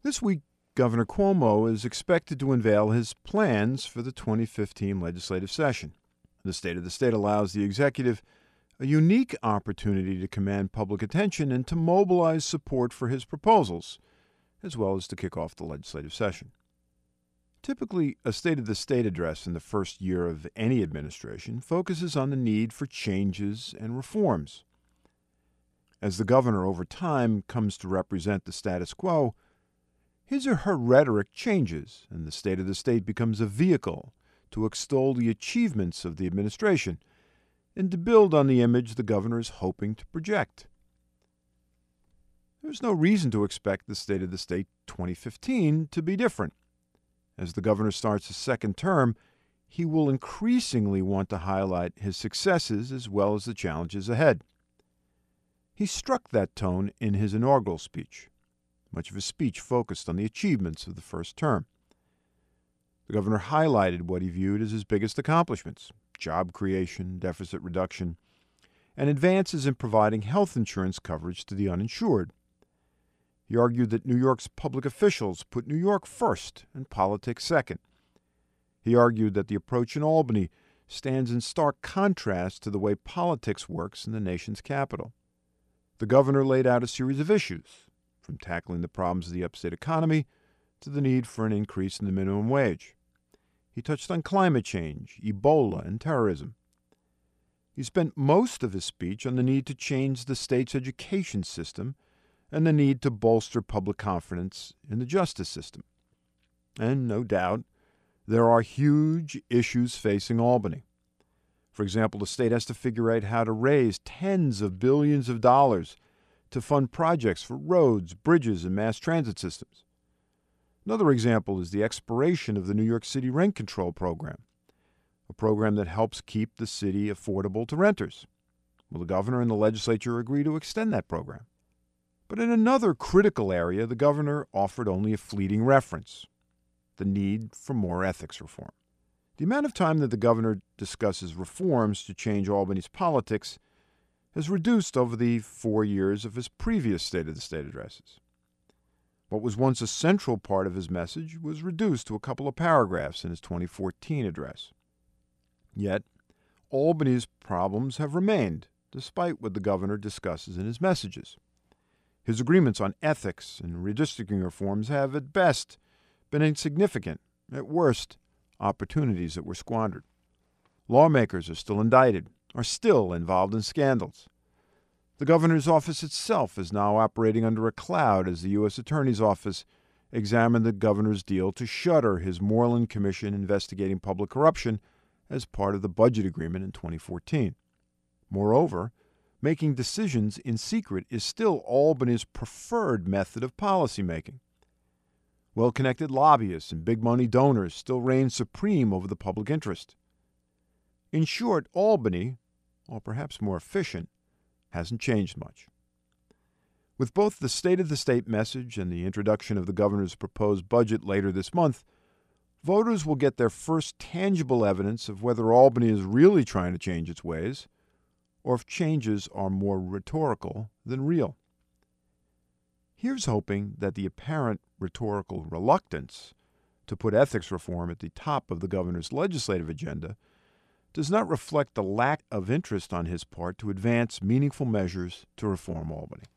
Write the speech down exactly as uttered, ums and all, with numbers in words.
This week, Governor Cuomo is expected to unveil his plans for the twenty fifteen legislative session. The State of the State allows the executive a unique opportunity to command public attention and to mobilize support for his proposals, as well as to kick off the legislative session. Typically, a State of the State address in the first year of any administration focuses on the need for changes and reforms. As the governor over time comes to represent the status quo, his or her rhetoric changes, and the State of the State becomes a vehicle to extol the achievements of the administration and to build on the image the governor is hoping to project. There's no reason to expect the State of the State twenty fifteen to be different. As the governor starts his second term, he will increasingly want to highlight his successes as well as the challenges ahead. He struck that tone in his inaugural speech. Much of his speech focused on the achievements of the first term. The governor highlighted what he viewed as his biggest accomplishments: job creation, deficit reduction, and advances in providing health insurance coverage to the uninsured. He argued that New York's public officials put New York first and politics second. He argued that the approach in Albany stands in stark contrast to the way politics works in the nation's capital. The governor laid out a series of issues, from tackling the problems of the upstate economy to the need for an increase in the minimum wage. He touched on climate change, Ebola, and terrorism. He spent most of his speech on the need to change the state's education system and the need to bolster public confidence in the justice system. And no doubt, there are huge issues facing Albany. For example, the state has to figure out how to raise tens of billions of dollars to fund projects for roads, bridges, and mass transit systems. Another example is the expiration of the New York City Rent Control Program, a program that helps keep the city affordable to renters. Will the governor and the legislature agree to extend that program? But in another critical area, the governor offered only a fleeting reference: the need for more ethics reform. The amount of time that the governor discusses reforms to change Albany's politics has reduced over the four years of his previous State of the State addresses. What was once a central part of his message was reduced to a couple of paragraphs in his twenty fourteen address. Yet, Albany's problems have remained, despite what the governor discusses in his messages. His agreements on ethics and redistricting reforms have, at best, been insignificant, at worst, opportunities that were squandered. Lawmakers are still indicted, are still involved in scandals. The governor's office itself is now operating under a cloud as the U S Attorney's Office examined the governor's deal to shutter his Moreland Commission investigating public corruption as part of the budget agreement in twenty fourteen. Moreover, making decisions in secret is still Albany's preferred method of policymaking. Well-connected lobbyists and big-money donors still reign supreme over the public interest. In short, Albany, while perhaps more efficient, hasn't changed much. With both the State of the State message and the introduction of the governor's proposed budget later this month, voters will get their first tangible evidence of whether Albany is really trying to change its ways, or if changes are more rhetorical than real. Here's hoping that the apparent rhetorical reluctance to put ethics reform at the top of the governor's legislative agenda does not reflect the lack of interest on his part to advance meaningful measures to reform Albany.